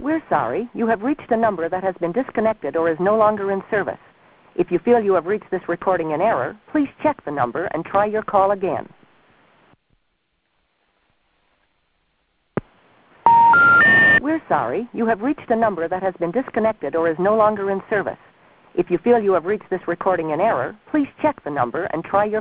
We're sorry. You have reached a number that has been disconnected or is no longer in service. If you feel you have reached this recording in error, please check the number and try your call again. We're sorry. You have reached a number that has been disconnected or is no longer in service. If you feel you have reached this recording in error, please check the number and try your